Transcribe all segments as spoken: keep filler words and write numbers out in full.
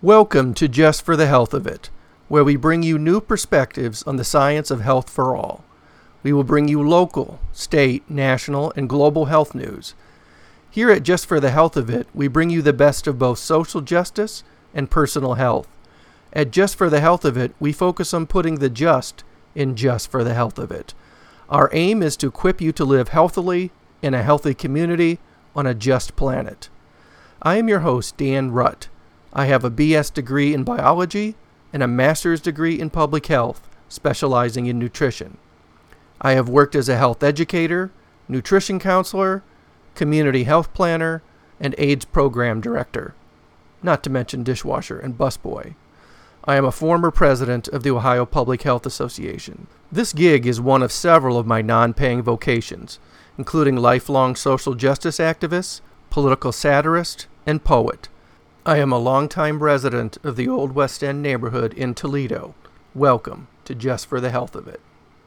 Welcome to Just for the Health of It, where we bring you new perspectives on the science of health for all. We will bring you local, state, national, and global health news. Here at Just for the Health of It, we bring you the best of both social justice and personal health. At Just for the Health of It, we focus on putting the just in just for the health of it. Our aim is to equip you to live healthily in a healthy community on a just planet. I am your host, Dan Rutt. I have a B S degree in biology and a master's degree in public health, specializing in nutrition. I have worked as a health educator, nutrition counselor, community health planner, and AIDS program director, not to mention dishwasher and busboy. I am a former president of the Ohio Public Health Association. This gig is one of several of my non-paying vocations, including lifelong social justice activist, political satirist, and poet. I am a longtime resident of the Old West End neighborhood in Toledo. Welcome to Just for the Health of It.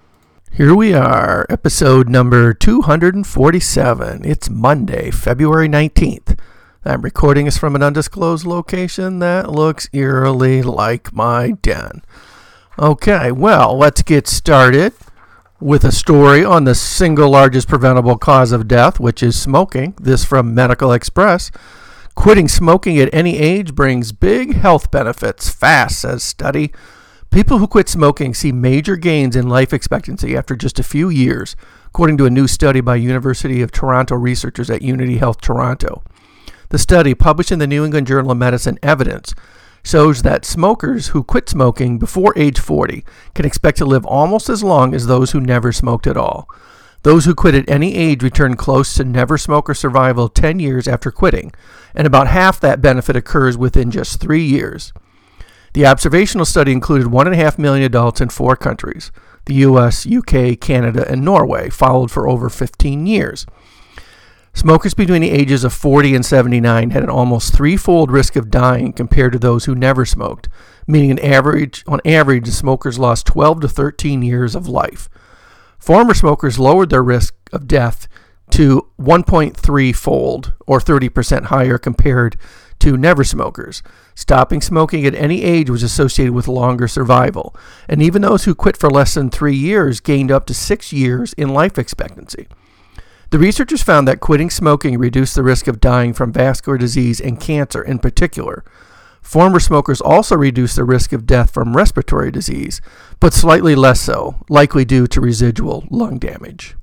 Here we are, episode number two hundred forty-seven. It's Monday, February nineteenth. I'm recording this from an undisclosed location that looks eerily like my den. Okay, well, let's get started with a story on the single largest preventable cause of death, which is smoking. This from Medical Express. Quitting smoking at any age brings big health benefits fast, says study. People who quit smoking see major gains in life expectancy after just a few years, according to a new study by University of Toronto researchers at Unity Health Toronto. The study, published in the New England Journal of Medicine Evidence, shows that smokers who quit smoking before age forty can expect to live almost as long as those who never smoked at all. Those who quit at any age return close to never smoker survival ten years after quitting, and about half that benefit occurs within just three years. The observational study included one point five million adults in four countries, the U S, U K, Canada, and Norway, followed for over fifteen years. Smokers between the ages of forty and seventy-nine had an almost threefold risk of dying compared to those who never smoked, meaning an average, on average, the smokers lost twelve to thirteen years of life. Former smokers lowered their risk of death to one point three fold, or thirty percent higher compared to never smokers. Stopping smoking at any age was associated with longer survival, and even those who quit for less than three years gained up to six years in life expectancy. The researchers found that quitting smoking reduced the risk of dying from vascular disease and cancer in particular. Former smokers also reduced the risk of death from respiratory disease, but slightly less so, likely due to residual lung damage.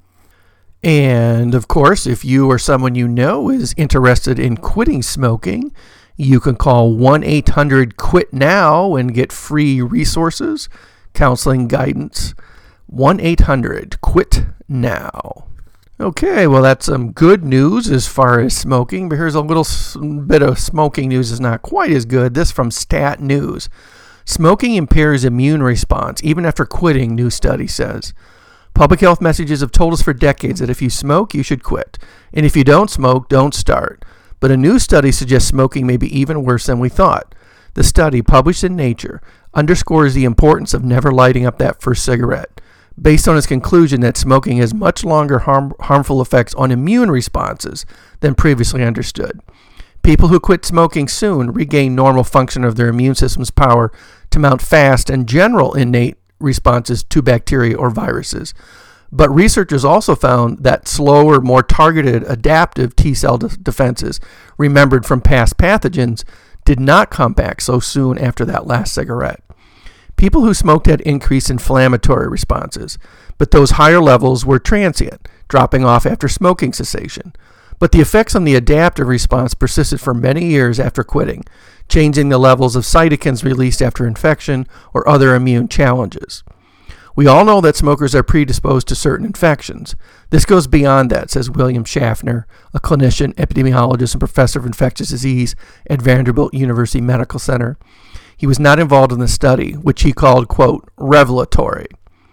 And, of course, if you or someone you know is interested in quitting smoking, you can call one eight hundred quit now and get free resources, counseling guidance. one eight hundred quit now. Okay, well, that's some good news as far as smoking, but here's a little bit of smoking news that's not quite as good. This from Stat News. Smoking impairs immune response, even after quitting, new study says. Public health messages have told us for decades that if you smoke, you should quit. And if you don't smoke, don't start. But a new study suggests smoking may be even worse than we thought. The study, published in Nature, underscores the importance of never lighting up that first cigarette, based on its conclusion that smoking has much longer harm, harmful effects on immune responses than previously understood. People who quit smoking soon regain normal function of their immune system's power to mount fast and general innate responses to bacteria or viruses. But researchers also found that slower, more targeted adaptive T-cell de- defenses remembered from past pathogens did not come back so soon after that last cigarette. People who smoked had increased inflammatory responses, but those higher levels were transient, dropping off after smoking cessation. But the effects on the adaptive response persisted for many years after quitting, changing the levels of cytokines released after infection or other immune challenges. We all know that smokers are predisposed to certain infections. This goes beyond that, says William Schaffner, a clinician, epidemiologist, and professor of infectious disease at Vanderbilt University Medical Center. He was not involved in the study, which he called, quote, revelatory.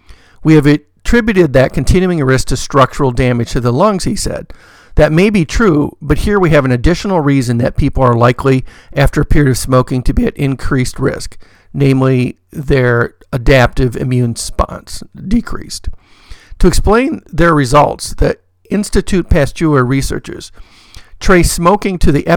We have attributed that continuing risk to structural damage to the lungs, he said. That may be true, but here we have an additional reason that people are likely, after a period of smoking, to be at increased risk, namely their adaptive immune response decreased. To explain their results, the Institut Pasteur researchers trace smoking to the epi-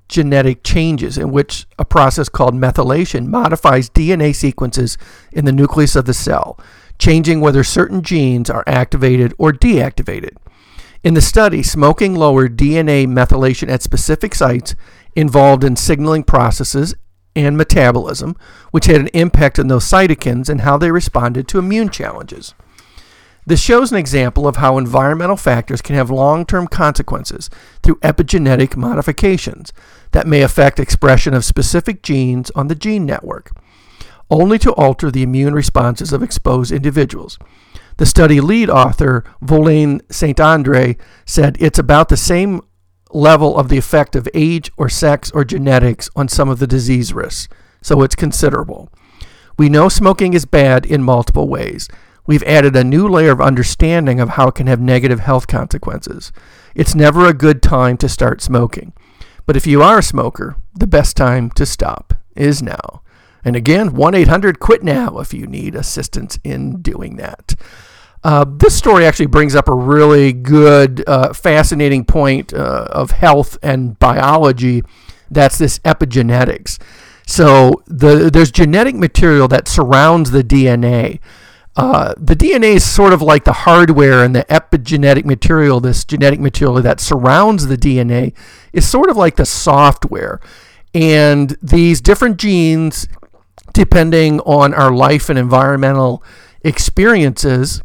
epigenetic changes in which a process called methylation modifies D N A sequences in the nucleus of the cell, changing whether certain genes are activated or deactivated. In the study, smoking lowered D N A methylation at specific sites involved in signaling processes and metabolism, which had an impact on those cytokines and how they responded to immune challenges. This shows an example of how environmental factors can have long-term consequences through epigenetic modifications that may affect expression of specific genes on the gene network, only to alter the immune responses of exposed individuals. The study lead author, Volane Saint-Andre, said it's about the same level of the effect of age or sex or genetics on some of the disease risks, so it's considerable. We know smoking is bad in multiple ways. We've added a new layer of understanding of how it can have negative health consequences. It's never a good time to start smoking. But if you are a smoker, the best time to stop is now. And again, one eight hundred quit now if you need assistance in doing that. Uh, this story actually brings up a really good, uh, fascinating point uh, of health and biology. That's this epigenetics. So the, there's genetic material that surrounds the D N A. Uh, the D N A is sort of like the hardware, and the epigenetic material, this genetic material that surrounds the D N A, is sort of like the software. And these different genes, depending on our life and environmental experiences,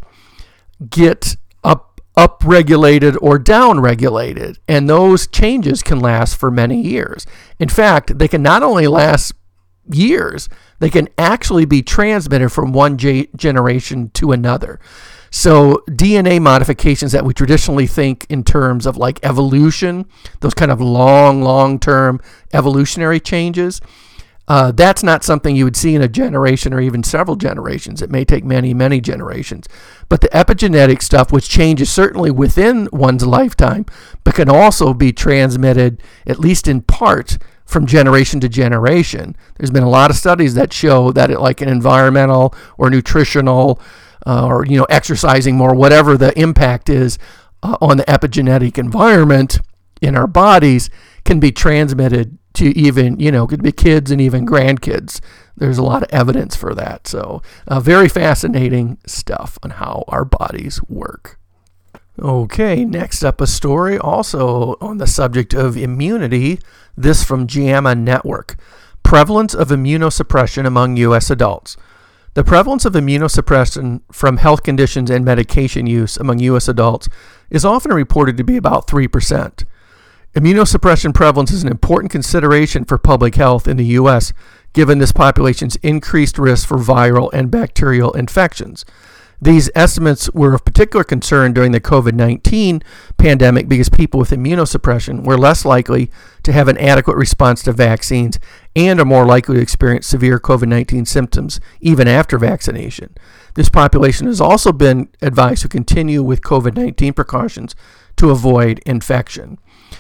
get up up-regulated or down-regulated, and those changes can last for many years. In fact, they can not only last years, they can actually be transmitted from one ge- generation to another. So D N A modifications that we traditionally think in terms of like evolution, those kind of long, long-term evolutionary changes, Uh, that's not something you would see in a generation or even several generations. It may take many, many generations. But the epigenetic stuff, which changes certainly within one's lifetime, but can also be transmitted, at least in part, from generation to generation. There's been a lot of studies that show that it, like an environmental or nutritional uh, or, you know, exercising more, whatever the impact is uh, on the epigenetic environment in our bodies, can be transmitted to even, you know, could be kids and even grandkids. There's a lot of evidence for that. So uh, very fascinating stuff on how our bodies work. Okay, next up a story also on the subject of immunity. This from JAMA Network. Prevalence of immunosuppression among U S adults. The prevalence of immunosuppression from health conditions and medication use among U S adults is often reported to be about three percent. Immunosuppression prevalence is an important consideration for public health in the U S, given this population's increased risk for viral and bacterial infections. These estimates were of particular concern during the covid nineteen pandemic because people with immunosuppression were less likely to have an adequate response to vaccines and are more likely to experience severe covid nineteen symptoms even after vaccination. This population has also been advised to continue with covid nineteen precautions to avoid infection.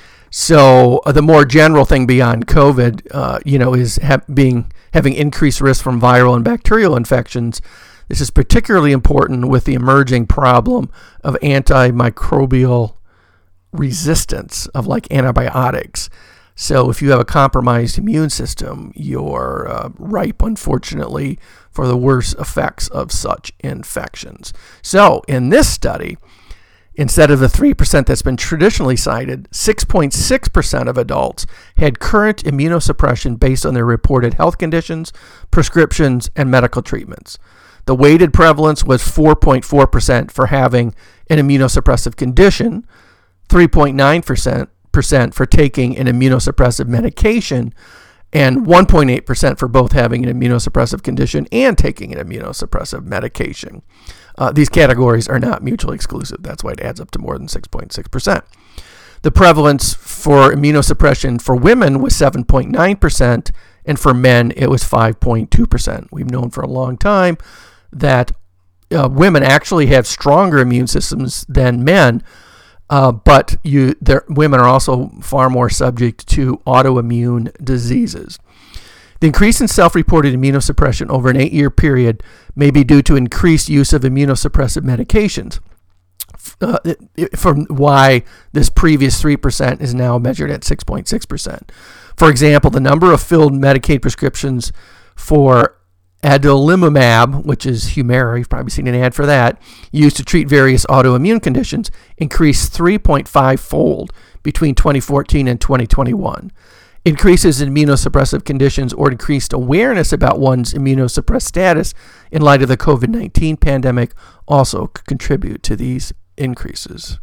So uh, the more general thing beyond COVID, uh, you know, is ha- being having increased risk from viral and bacterial infections. This is particularly important with the emerging problem of antimicrobial resistance of like antibiotics. So if you have a compromised immune system, you're uh, ripe, unfortunately, for the worst effects of such infections. So in this study, instead of the three percent that's been traditionally cited, six point six percent of adults had current immunosuppression based on their reported health conditions, prescriptions, and medical treatments. The weighted prevalence was four point four percent for having an immunosuppressive condition, three point nine percent for taking an immunosuppressive medication, and one point eight percent for both having an immunosuppressive condition and taking an immunosuppressive medication. Uh, these categories are not mutually exclusive. That's why it adds up to more than six point six percent. The prevalence for immunosuppression for women was seven point nine percent, and for men it was five point two percent. We've known for a long time that uh, women actually have stronger immune systems than men, uh, but you, women are also far more subject to autoimmune diseases. The increase in self-reported immunosuppression over an eight-year period may be due to increased use of immunosuppressive medications. uh, from why this previous three percent is now measured at six point six percent. For example, the number of filled Medicaid prescriptions for adalimumab, which is Humira, you've probably seen an ad for that, used to treat various autoimmune conditions, increased three point five fold between twenty fourteen and twenty twenty-one. Increases in immunosuppressive conditions or increased awareness about one's immunosuppressed status in light of the covid nineteen pandemic also could contribute to these increases.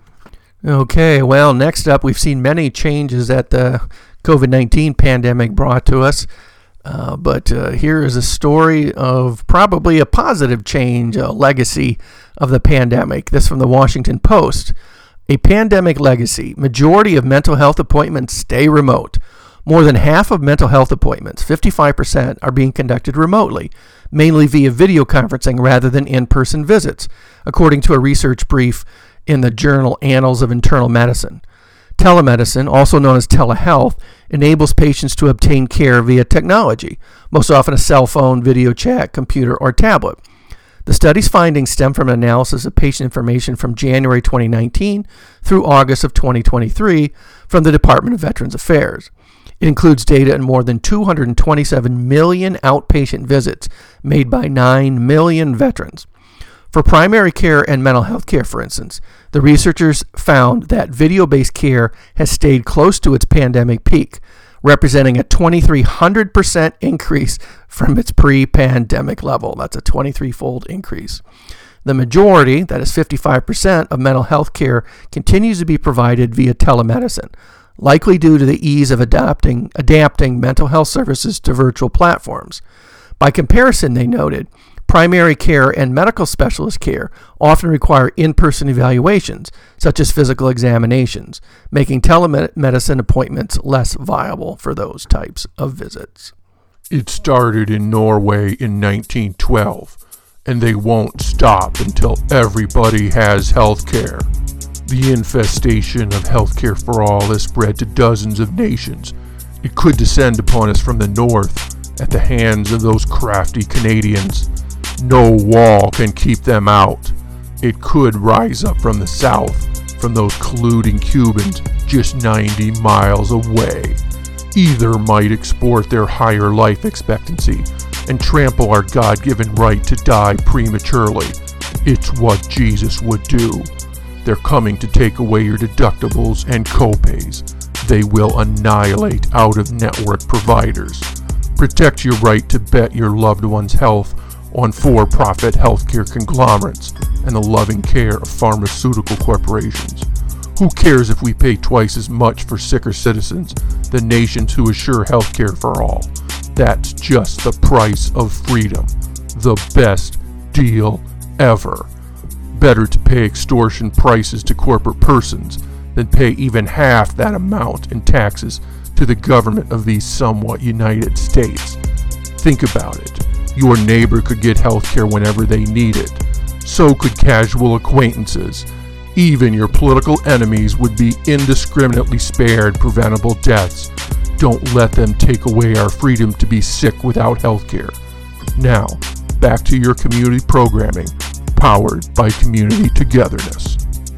Okay, well, next up, we've seen many changes that the covid nineteen pandemic brought to us. Uh, but uh, here is a story of probably a positive change, a legacy of the pandemic. This from the Washington Post. A pandemic legacy. Majority of mental health appointments stay remote. More than half of mental health appointments, fifty-five percent, are being conducted remotely, mainly via video conferencing rather than in-person visits, according to a research brief in the journal Annals of Internal Medicine. Telemedicine, also known as telehealth, enables patients to obtain care via technology, most often a cell phone, video chat, computer, or tablet. The study's findings stem from an analysis of patient information from January twenty nineteen through August of twenty twenty-three from the Department of Veterans Affairs. It includes data on more than two hundred twenty-seven million outpatient visits made by nine million veterans. For primary care and mental health care, for instance, the researchers found that video-based care has stayed close to its pandemic peak, representing a twenty-three hundred percent increase from its pre-pandemic level. That's a twenty-three-fold increase. The majority, that is fifty-five percent, of mental health care continues to be provided via telemedicine, likely due to the ease of adapting, adapting mental health services to virtual platforms. By comparison, they noted, primary care and medical specialist care often require in-person evaluations, such as physical examinations, making telemedicine appointments less viable for those types of visits. It started in Norway in nineteen twelve, and they won't stop until everybody has health care. The infestation of healthcare for all has spread to dozens of nations. It could descend upon us from the north at the hands of those crafty Canadians. No wall can keep them out. It could rise up from the south, from those colluding Cubans just ninety miles away. Either might export their higher life expectancy and trample our God-given right to die prematurely. It's what Jesus would do. They're coming to take away your deductibles and copays. They will annihilate out-of-network providers. Protect your right to bet your loved one's health on for-profit healthcare conglomerates and the loving care of pharmaceutical corporations. Who cares if we pay twice as much for sicker citizens than nations who assure healthcare for all? That's just the price of freedom. The best deal ever. Better to pay extortion prices to corporate persons than pay even half that amount in taxes to the government of these somewhat United States. Think about it. Your neighbor could get health care whenever they need it. So could casual acquaintances. Even your political enemies would be indiscriminately spared preventable deaths. Don't let them take away our freedom to be sick without health care. Now, back to your community programming, powered by Community Togetherness.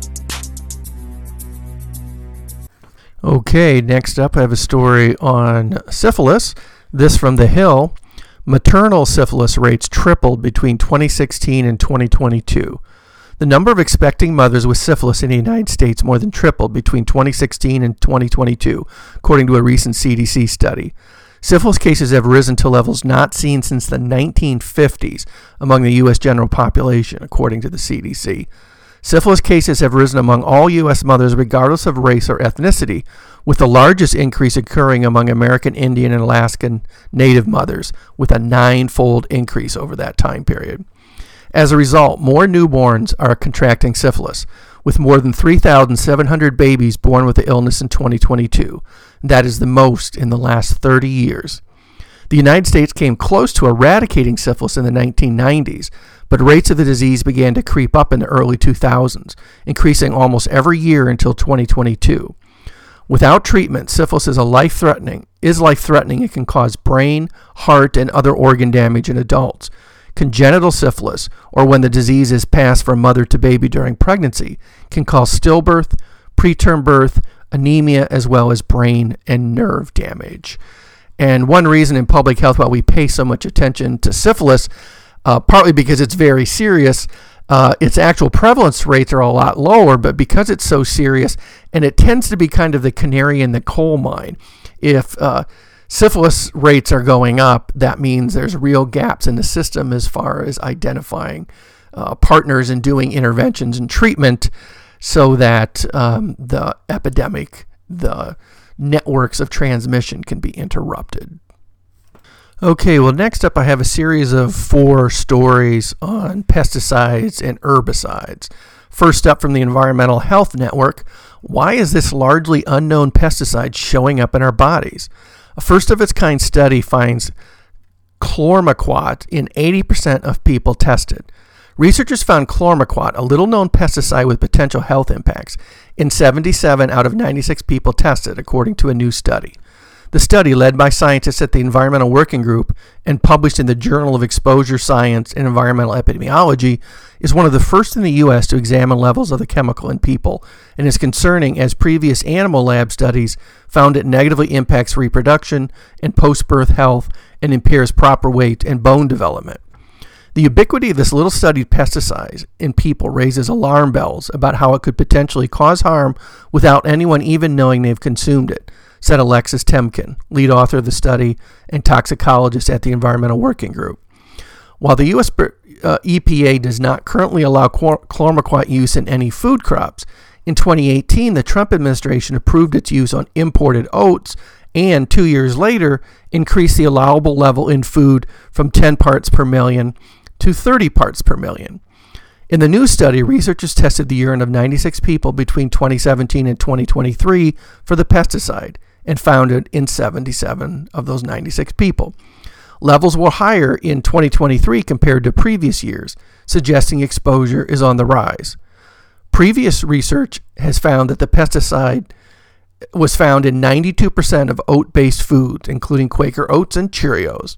Okay, next up I have a story on syphilis. This from The Hill. Maternal syphilis rates tripled between twenty sixteen and twenty twenty-two. The number of expecting mothers with syphilis in the United States more than tripled between twenty sixteen and twenty twenty-two, according to a recent C D C study. Syphilis cases have risen to levels not seen since the nineteen fifties among the U S general population, according to the C D C. Syphilis cases have risen among all U S mothers regardless of race or ethnicity, with the largest increase occurring among American Indian and Alaskan Native mothers, with a nine-fold increase over that time period. As a result, more newborns are contracting syphilis, with more than three thousand seven hundred babies born with the illness in twenty twenty-two. That is the most in the last thirty years. The United States came close to eradicating syphilis in the nineteen nineties, but rates of the disease began to creep up in the early two thousands, increasing almost every year until twenty twenty-two. Without treatment, syphilis is a life-threatening, is life-threatening and can cause brain, heart, and other organ damage in adults. Congenital syphilis, or when the disease is passed from mother to baby during pregnancy, can cause stillbirth, preterm birth, anemia, as well as brain and nerve damage. And one reason in public health why we pay so much attention to syphilis, uh, partly because it's very serious, uh, its actual prevalence rates are a lot lower, but because it's so serious, and it tends to be kind of the canary in the coal mine. If uh, syphilis rates are going up, that means there's real gaps in the system as far as identifying uh, partners and doing interventions and treatment so that um, the epidemic, the networks of transmission can be interrupted. Okay, well, next up I have a series of four stories on pesticides and herbicides. First up from the Environmental Health Network, why is this largely unknown pesticide showing up in our bodies? A first-of-its-kind study finds chlormequat in eighty percent of people tested. Researchers found chlormequat, a little-known pesticide with potential health impacts, in seventy-seven out of ninety-six people tested, according to a new study. The study, led by scientists at the Environmental Working Group and published in the Journal of Exposure Science and Environmental Epidemiology, is one of the first in the U S to examine levels of the chemical in people, and is concerning as previous animal lab studies found it negatively impacts reproduction and post-birth health and impairs proper weight and bone development. The ubiquity of this little studied pesticide in people raises alarm bells about how it could potentially cause harm without anyone even knowing they've consumed it, said Alexis Temkin, lead author of the study and toxicologist at the Environmental Working Group. While the U S uh, E P A does not currently allow chlormequat use in any food crops, in twenty eighteen the Trump administration approved its use on imported oats and, two years later, increased the allowable level in food from ten parts per million to thirty parts per million. In the new study, researchers tested the urine of ninety-six people between twenty seventeen and twenty twenty-three for the pesticide and found it in seventy-seven of those ninety-six people. Levels were higher in twenty twenty-three compared to previous years, suggesting exposure is on the rise. Previous research has found that the pesticide was found in ninety-two percent of oat-based foods, including Quaker Oats and Cheerios.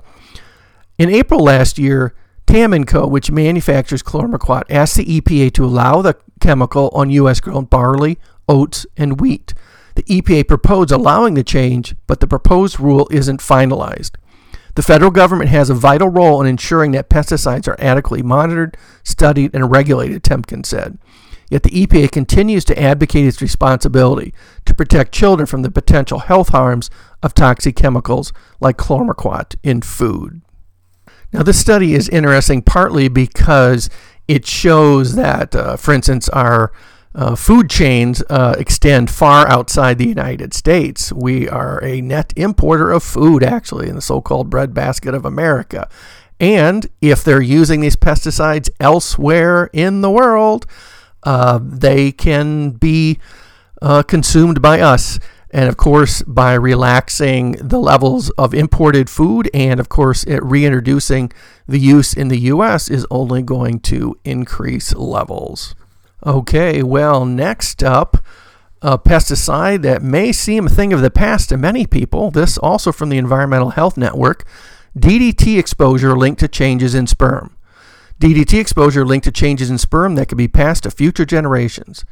In April last year, Tam and Co., which manufactures chlormequat, asked the E P A to allow the chemical on U S-grown barley, oats, and wheat. The E P A proposed allowing the change, but the proposed rule isn't finalized. The federal government has a vital role in ensuring that pesticides are adequately monitored, studied, and regulated, Temkin said. Yet the E P A continues to advocate its responsibility to protect children from the potential health harms of toxic chemicals like chlormequat in food. Now, this study is interesting partly because it shows that, uh, for instance, our uh, food chains uh, extend far outside the United States. We are a net importer of food, actually, in the so-called breadbasket of America. And if they're using these pesticides elsewhere in the world, uh, they can be uh, consumed by us. And, of course, by relaxing the levels of imported food and, of course, it reintroducing the use in the U S is only going to increase levels. Okay, well, next up, a pesticide that may seem a thing of the past to many people. This also from the Environmental Health Network. D D T exposure linked to changes in sperm. D D T exposure linked to changes in sperm that could be passed to future generations.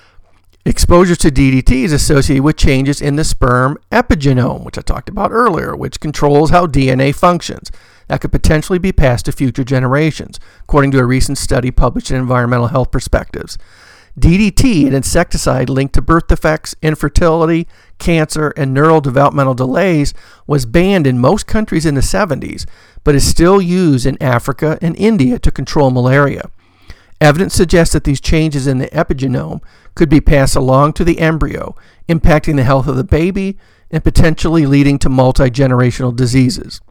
Exposure to D D T is associated with changes in the sperm epigenome, which I talked about earlier, which controls how D N A functions. That could potentially be passed to future generations, according to a recent study published in Environmental Health Perspectives. D D T, an insecticide linked to birth defects, infertility, cancer, and neurodevelopmental delays, was banned in most countries in the seventies, but is still used in Africa and India to control malaria. Evidence suggests that these changes in the epigenome could be passed along to the embryo, impacting the health of the baby and potentially leading to multi-generational diseases.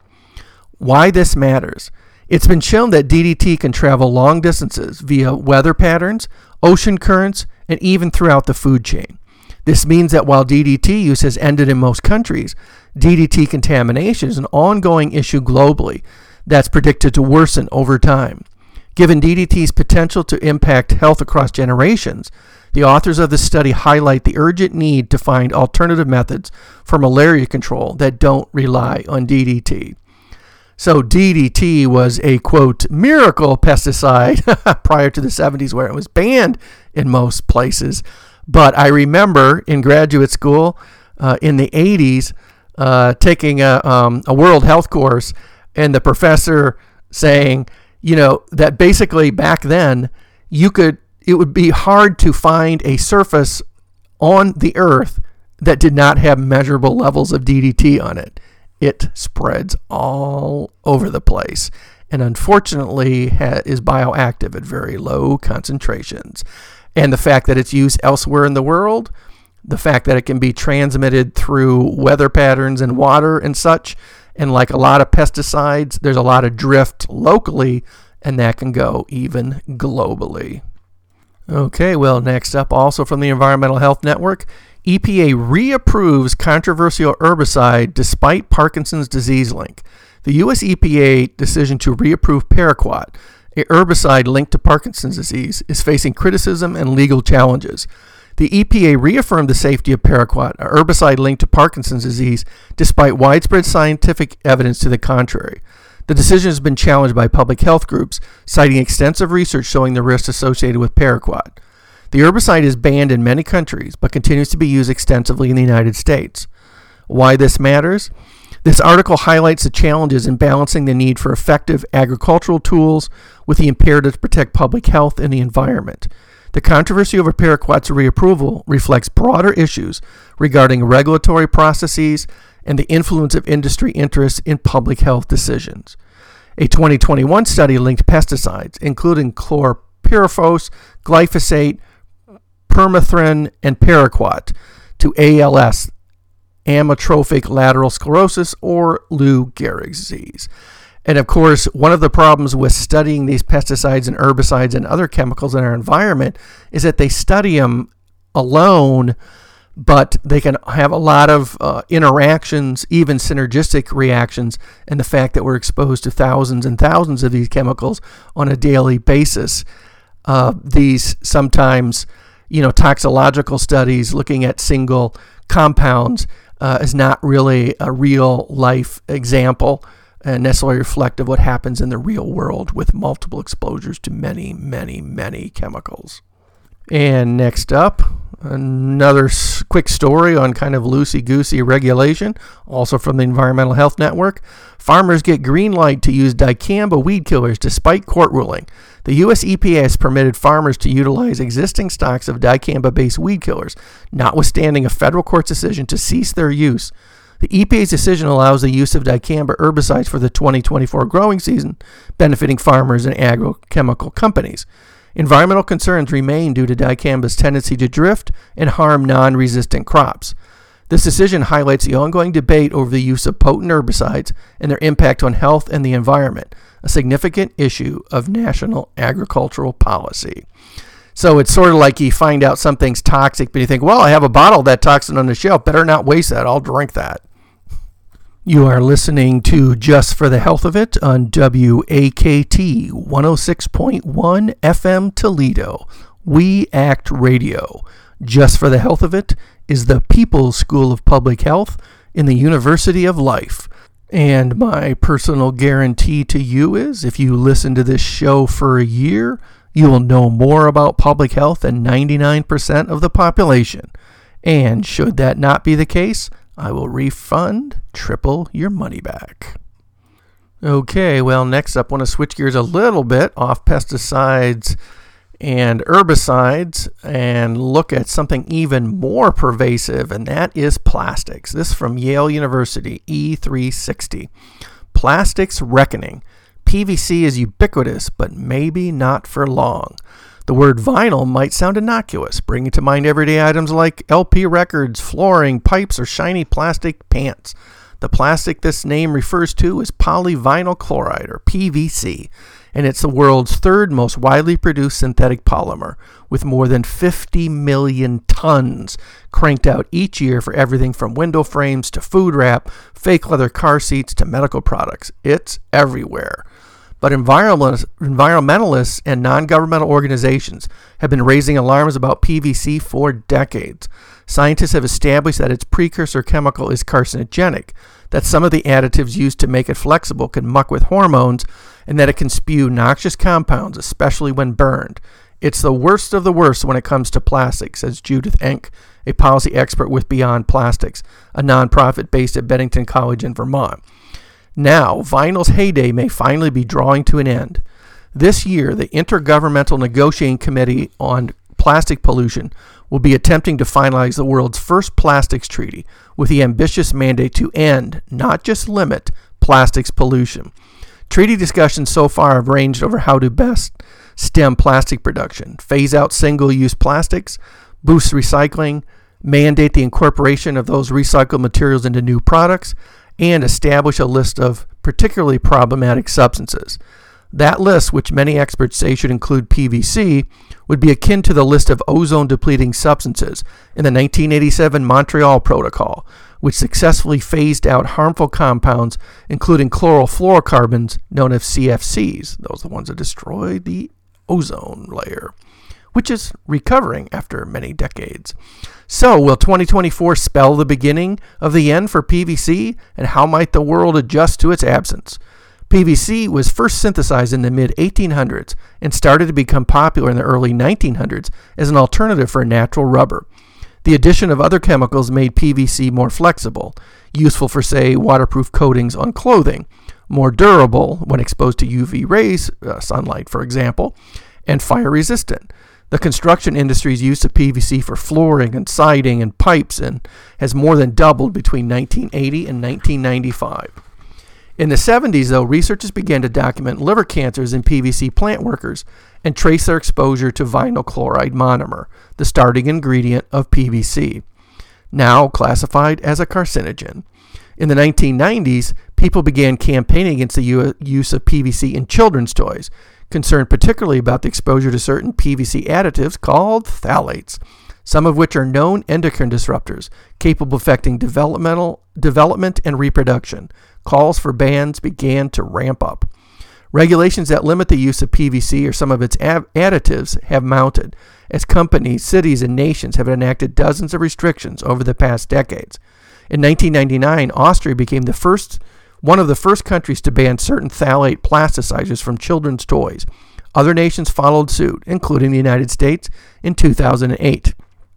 Why this matters? It's been shown that D D T can travel long distances via weather patterns, ocean currents, and even throughout the food chain. This means that while D D T use has ended in most countries, D D T contamination is an ongoing issue globally that's predicted to worsen over time. Given D D T's potential to impact health across generations, the authors of this study highlight the urgent need to find alternative methods for malaria control that don't rely on D D T. So D D T was a, quote, miracle pesticide prior to the seventies where it was banned in most places. But I remember in graduate school uh, in the eighties uh, taking a, um, a world health course and the professor saying, you know, that basically back then you could, it would be hard to find a surface on the earth that did not have measurable levels of D D T on it. It spreads all over the place and unfortunately ha- is bioactive at very low concentrations. And the fact that it's used elsewhere in the world, the fact that it can be transmitted through weather patterns and water and such, and like a lot of pesticides, there's a lot of drift locally, and that can go even globally. Okay, well, next up, also from the Environmental Health Network, E P A reapproves controversial herbicide despite Parkinson's disease link. The U S E P A decision to reapprove Paraquat, a herbicide linked to Parkinson's disease, is facing criticism and legal challenges. The E P A reaffirmed the safety of Paraquat, a herbicide linked to Parkinson's disease, despite widespread scientific evidence to the contrary. The decision has been challenged by public health groups, citing extensive research showing the risks associated with Paraquat. The herbicide is banned in many countries, but continues to be used extensively in the United States. Why this matters? This article highlights the challenges in balancing the need for effective agricultural tools with the imperative to protect public health and the environment. The controversy over Paraquat's reapproval reflects broader issues regarding regulatory processes and the influence of industry interests in public health decisions. A twenty twenty-one study linked pesticides, including chlorpyrifos, glyphosate, permethrin, and Paraquat, to A L S, amyotrophic lateral sclerosis, or Lou Gehrig's disease. And of course, one of the problems with studying these pesticides and herbicides and other chemicals in our environment is that they study them alone, but they can have a lot of uh, interactions, even synergistic reactions, and the fact that we're exposed to thousands and thousands of these chemicals on a daily basis. Uh, these sometimes, you know, toxicological studies looking at single compounds uh, is not really a real life example and necessarily reflect of what happens in the real world with multiple exposures to many, many, many chemicals. And next up, another s- quick story on kind of loosey-goosey regulation, also from the Environmental Health Network. Farmers get green light to use dicamba weed killers despite court ruling. The U S E P A has permitted farmers to utilize existing stocks of dicamba-based weed killers, notwithstanding a federal court's decision to cease their use. The E P A's decision allows the use of dicamba herbicides for the twenty twenty-four growing season, benefiting farmers and agrochemical companies. Environmental concerns remain due to dicamba's tendency to drift and harm non-resistant crops. This decision highlights the ongoing debate over the use of potent herbicides and their impact on health and the environment, a significant issue of national agricultural policy. So it's sort of like you find out something's toxic, but you think, well, I have a bottle of that toxin on the shelf. Better not waste that. I'll drink that. You are listening to Just for the Health of It on W A K T one oh six point one F M Toledo. We Act Radio. Just for the Health of It is the People's School of Public Health in the University of Life. And my personal guarantee to you is if you listen to this show for a year, you will know more about public health than ninety-nine percent of the population. And should that not be the case, I will refund triple your money back. Okay, well, next up, I want to switch gears a little bit off pesticides and herbicides and look at something even more pervasive, and that is plastics. This from Yale University, E three sixty. Plastics Reckoning. P V C is ubiquitous, but maybe not for long. The word vinyl might sound innocuous, bringing to mind everyday items like L P records, flooring, pipes, or shiny plastic pants. The plastic this name refers to is polyvinyl chloride, or P V C, and it's the world's third most widely produced synthetic polymer, with more than fifty million tons cranked out each year for everything from window frames to food wrap, fake leather car seats to medical products. It's everywhere. but environmentalists, environmentalists and non-governmental organizations have been raising alarms about P V C for decades. Scientists have established that its precursor chemical is carcinogenic, that some of the additives used to make it flexible can muck with hormones, and that it can spew noxious compounds, especially when burned. It's the worst of the worst when it comes to plastics, says Judith Enck, a policy expert with Beyond Plastics, a nonprofit based at Bennington College in Vermont. Now, vinyl's heyday may finally be drawing to an end. This year, the Intergovernmental Negotiating Committee on Plastic Pollution will be attempting to finalize the world's first plastics treaty with the ambitious mandate to end, not just limit, plastics pollution. Treaty discussions so far have ranged over how to best stem plastic production, phase out single-use plastics, boost recycling, mandate the incorporation of those recycled materials into new products, and establish a list of particularly problematic substances. That list, which many experts say should include P V C, would be akin to the list of ozone-depleting substances in the nineteen eighty-seven Montreal Protocol, which successfully phased out harmful compounds, including chlorofluorocarbons, known as C F Cs. Those are the ones that destroy the ozone layer, which is recovering after many decades. So, will twenty twenty-four spell the beginning of the end for P V C, and how might the world adjust to its absence? P V C was first synthesized in the mid eighteen hundreds and started to become popular in the early nineteen hundreds as an alternative for natural rubber. The addition of other chemicals made P V C more flexible, useful for, say, waterproof coatings on clothing, more durable when exposed to U V rays, uh, sunlight for example, and fire resistant. The construction industry's use of P V C for flooring and siding and pipes and has more than doubled between nineteen eighty and nineteen ninety-five. In the seventies, though, researchers began to document liver cancers in P V C plant workers and trace their exposure to vinyl chloride monomer, the starting ingredient of P V C, now classified as a carcinogen. In the nineteen nineties, people began campaigning against the u- use of P V C in children's toys, concerned particularly about the exposure to certain P V C additives called phthalates, some of which are known endocrine disruptors capable of affecting developmental development and reproduction. Calls for bans began to ramp up. Regulations that limit the use of P V C or some of its ab- additives have mounted, as companies, cities, and nations have enacted dozens of restrictions over the past decades. In nineteen ninety-nine, Austria became the first, one of the first countries to ban certain phthalate plasticizers from children's toys. Other nations followed suit, including the United States, in two thousand eight.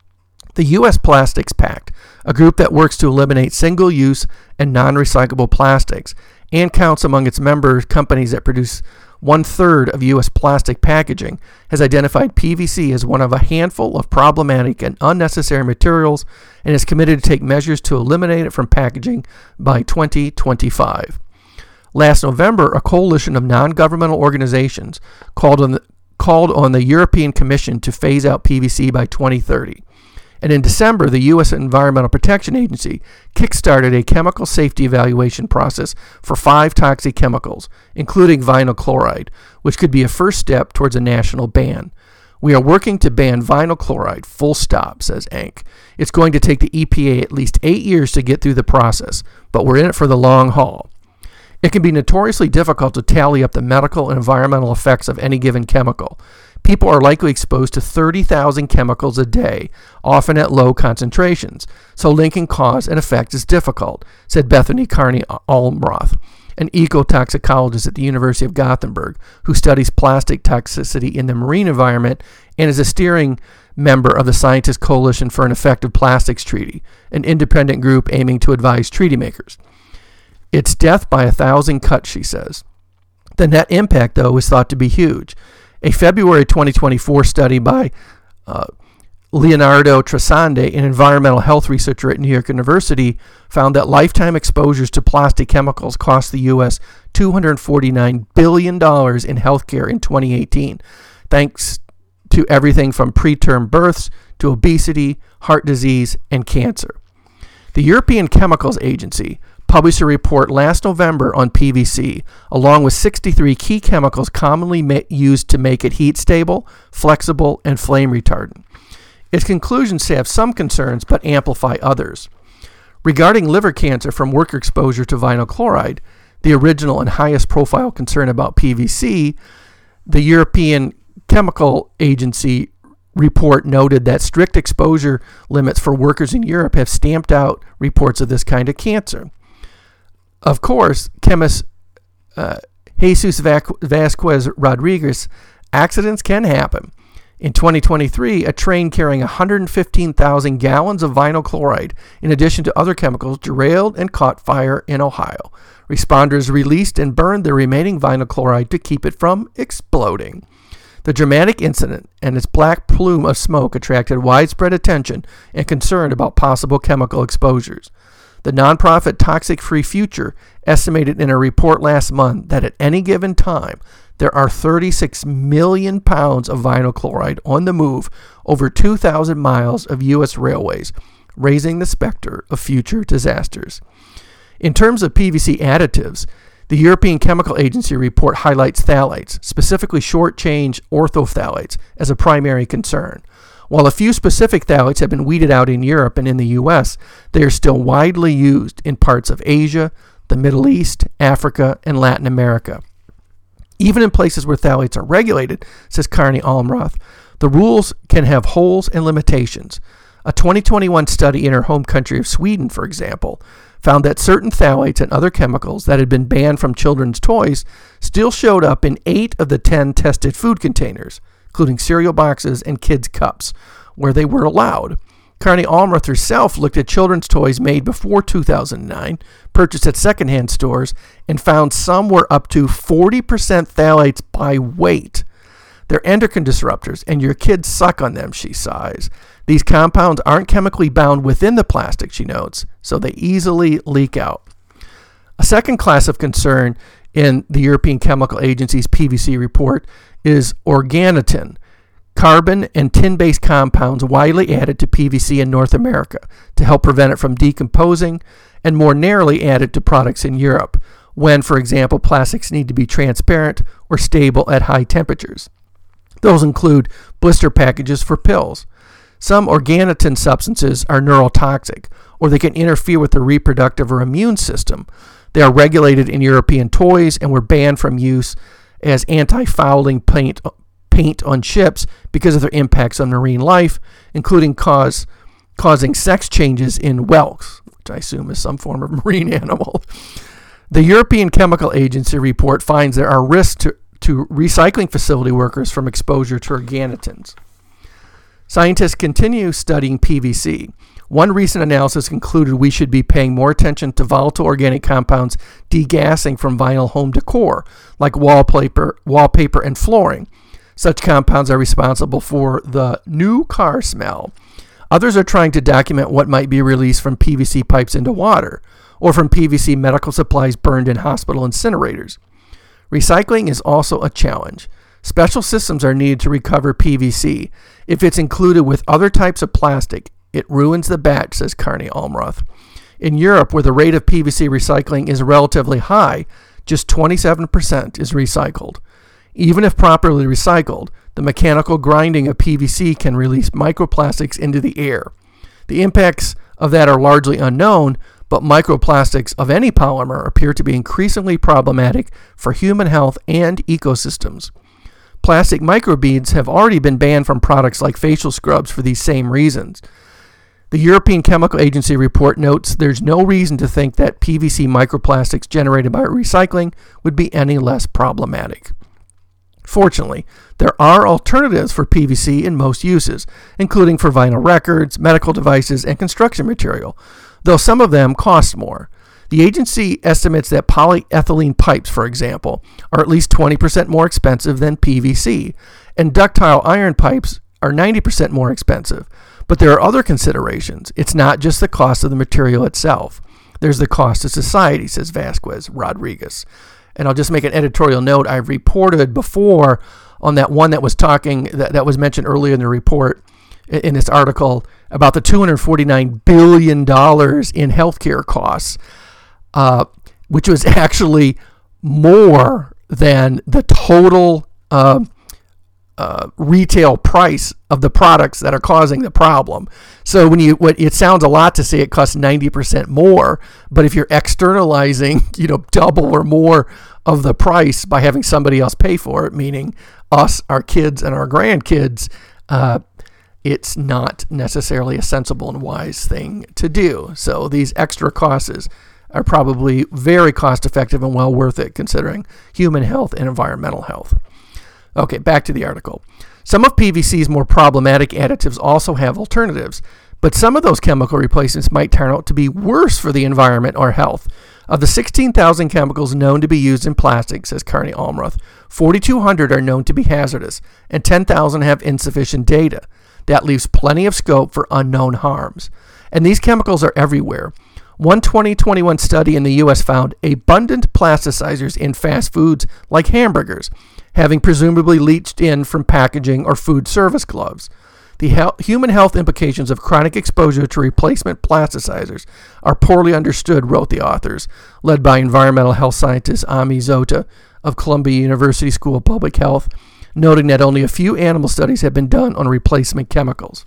The U S Plastics Pact, a group that works to eliminate single-use and non-recyclable plastics, and counts among its member companies that produce one-third of U S plastic packaging, has identified P V C as one of a handful of problematic and unnecessary materials and is committed to take measures to eliminate it from packaging by twenty twenty-five. Last November, a coalition of non-governmental organizations called on the, called on the European Commission to phase out P V C by twenty thirty. And in December, the U S Environmental Protection Agency kickstarted a chemical safety evaluation process for five toxic chemicals, including vinyl chloride, which could be a first step towards a national ban. We are working to ban vinyl chloride, full stop, says Enck. It's going to take the E P A at least eight years to get through the process, but we're in it for the long haul. It can be notoriously difficult to tally up the medical and environmental effects of any given chemical. People are likely exposed to thirty thousand chemicals a day, often at low concentrations, so linking cause and effect is difficult, said Bethany Carney Almroth, an ecotoxicologist at the University of Gothenburg who studies plastic toxicity in the marine environment and is a steering member of the Scientist Coalition for an Effective Plastics Treaty, an independent group aiming to advise treaty makers. It's death by a thousand cuts, she says. The net impact, though, is thought to be huge. A February twenty twenty-four study by uh, Leonardo Trasande, an environmental health researcher at New York University, found that lifetime exposures to plastic chemicals cost the U S two hundred forty-nine billion dollars in healthcare in twenty eighteen, thanks to everything from preterm births to obesity, heart disease, and cancer. The European Chemicals Agency published a report last November on P V C, along with sixty-three key chemicals commonly ma- used to make it heat stable, flexible, and flame retardant. Its conclusions have some concerns but amplify others. Regarding liver cancer from work exposure to vinyl chloride, the original and highest profile concern about P V C, the European Chemical Agency report noted that strict exposure limits for workers in Europe have stamped out reports of this kind of cancer. Of course, chemist uh, Jesus Vasquez Rodriguez, accidents can happen. In twenty twenty-three, a train carrying one hundred fifteen thousand gallons of vinyl chloride, in addition to other chemicals, derailed and caught fire in Ohio. Responders released and burned the remaining vinyl chloride to keep it from exploding. The dramatic incident and its black plume of smoke attracted widespread attention and concern about possible chemical exposures. The nonprofit Toxic Free Future estimated in a report last month that at any given time, there are thirty-six million pounds of vinyl chloride on the move over two thousand miles of U S railways, raising the specter of future disasters. In terms of P V C additives, the European Chemical Agency report highlights phthalates, specifically short-chain orthophthalates, as a primary concern. While a few specific phthalates have been weeded out in Europe and in the U S, they are still widely used in parts of Asia, the Middle East, Africa, and Latin America. Even in places where phthalates are regulated, says Carney Almroth, the rules can have holes and limitations. A twenty twenty-one study in her home country of Sweden, for example, found that certain phthalates and other chemicals that had been banned from children's toys still showed up in eight of the ten tested food containers, including cereal boxes and kids' cups, where they were allowed. Carney Almroth herself looked at children's toys made before two thousand nine, purchased at secondhand stores, and found some were up to forty percent phthalates by weight. They're endocrine disruptors, and your kids suck on them, she sighs. These compounds aren't chemically bound within the plastic, she notes, so they easily leak out. A second class of concern in the European Chemical Agency's P V C report is organotin, carbon and tin-based compounds widely added to P V C in North America to help prevent it from decomposing, and more narrowly added to products in Europe when, for example, plastics need to be transparent or stable at high temperatures. Those include blister packages for pills. Some organotin substances are neurotoxic, or they can interfere with the reproductive or immune system. They are regulated in European toys and were banned from use as anti-fouling paint paint on ships because of their impacts on marine life, including cause, causing sex changes in whelks, which I assume is some form of marine animal. The European Chemical Agency report finds there are risks to, to recycling facility workers from exposure to organotins. Scientists continue studying P V C. One recent analysis concluded we should be paying more attention to volatile organic compounds degassing from vinyl home decor, like wallpaper, wallpaper and flooring. Such compounds are responsible for the new car smell. Others are trying to document what might be released from P V C pipes into water, or from P V C medical supplies burned in hospital incinerators. Recycling is also a challenge. Special systems are needed to recover P V C. If it's included with other types of plastic, it ruins the batch, says Carney Almroth. In Europe, where the rate of P V C recycling is relatively high, just twenty-seven percent is recycled. Even if properly recycled, the mechanical grinding of P V C can release microplastics into the air. The impacts of that are largely unknown, but microplastics of any polymer appear to be increasingly problematic for human health and ecosystems. Plastic microbeads have already been banned from products like facial scrubs for these same reasons. The European Chemical Agency report notes there's no reason to think that P V C microplastics generated by recycling would be any less problematic. Fortunately, there are alternatives for P V C in most uses, including for vinyl records, medical devices, and construction material, though some of them cost more. The agency estimates that polyethylene pipes, for example, are at least twenty percent more expensive than P V C, and ductile iron pipes are ninety percent more expensive. But there are other considerations. It's not just the cost of the material itself. There's the cost to society, says Vasquez Rodriguez. And I'll just make an editorial note. I've reported before on that one that was talking, that, that was mentioned earlier in the report, in this article, about the two hundred forty-nine billion dollars in healthcare costs, uh, which was actually more than the total uh, uh, retail price of the products that are causing the problem. So when you, what it sounds a lot to say it costs ninety percent more, but if you're externalizing, you know, double or more of the price by having somebody else pay for it, meaning us, our kids, and our grandkids, uh, it's not necessarily a sensible and wise thing to do. So these extra costs are probably very cost effective and well worth it considering human health and environmental health. Okay, back to the article. Some of P V C's more problematic additives also have alternatives, but some of those chemical replacements might turn out to be worse for the environment or health. Of the sixteen thousand chemicals known to be used in plastic, says Carney Almroth, forty-two hundred are known to be hazardous, and ten thousand have insufficient data. That leaves plenty of scope for unknown harms. And these chemicals are everywhere. One twenty twenty-one study in the U S found abundant plasticizers in fast foods like hamburgers, having presumably leached in from packaging or food service gloves. The he- human health implications of chronic exposure to replacement plasticizers are poorly understood, wrote the authors, led by environmental health scientist Ami Zota of Columbia University School of Public Health, noting that only a few animal studies have been done on replacement chemicals.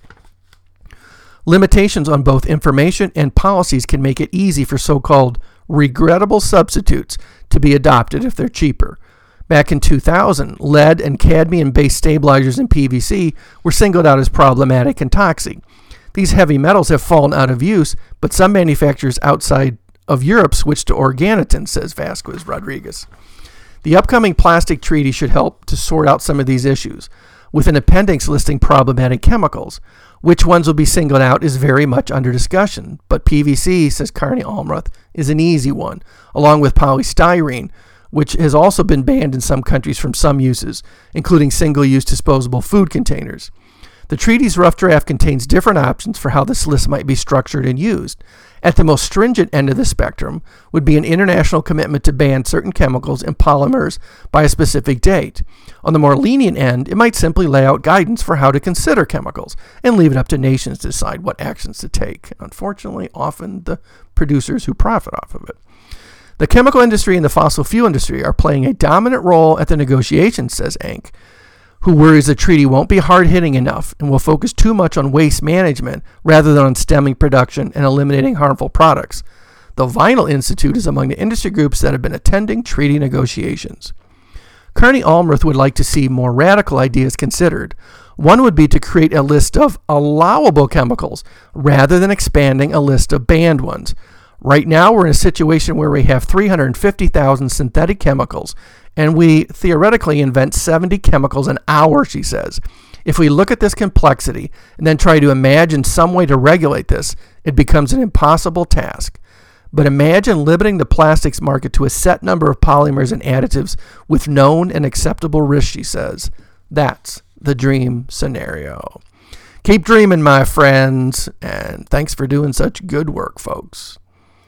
Limitations on both information and policies can make it easy for so-called regrettable substitutes to be adopted if they're cheaper. Back in two thousand, lead and cadmium-based stabilizers in P V C were singled out as problematic and toxic. These heavy metals have fallen out of use, but some manufacturers outside of Europe switched to organotin, says Vasquez Rodriguez. The upcoming plastic treaty should help to sort out some of these issues, with an appendix listing problematic chemicals. Which ones will be singled out is very much under discussion, but P V C, says Carney Almroth, is an easy one, along with polystyrene, which has also been banned in some countries from some uses, including single-use disposable food containers. The treaty's rough draft contains different options for how this list might be structured and used. At the most stringent end of the spectrum would be an international commitment to ban certain chemicals and polymers by a specific date. On the more lenient end, it might simply lay out guidance for how to consider chemicals and leave it up to nations to decide what actions to take. Unfortunately, often the producers who profit off of it. The chemical industry and the fossil fuel industry are playing a dominant role at the negotiations, says Enck, who worries the treaty won't be hard-hitting enough and will focus too much on waste management rather than on stemming production and eliminating harmful products. The Vinyl Institute is among the industry groups that have been attending treaty negotiations. Carney Almroth would like to see more radical ideas considered. One would be to create a list of allowable chemicals rather than expanding a list of banned ones. Right now, we're in a situation where we have three hundred fifty thousand synthetic chemicals, and we theoretically invent seventy chemicals an hour, she says. If we look at this complexity and then try to imagine some way to regulate this, it becomes an impossible task. But imagine limiting the plastics market to a set number of polymers and additives with known and acceptable risks, she says. That's the dream scenario. Keep dreaming, my friends, and thanks for doing such good work, folks.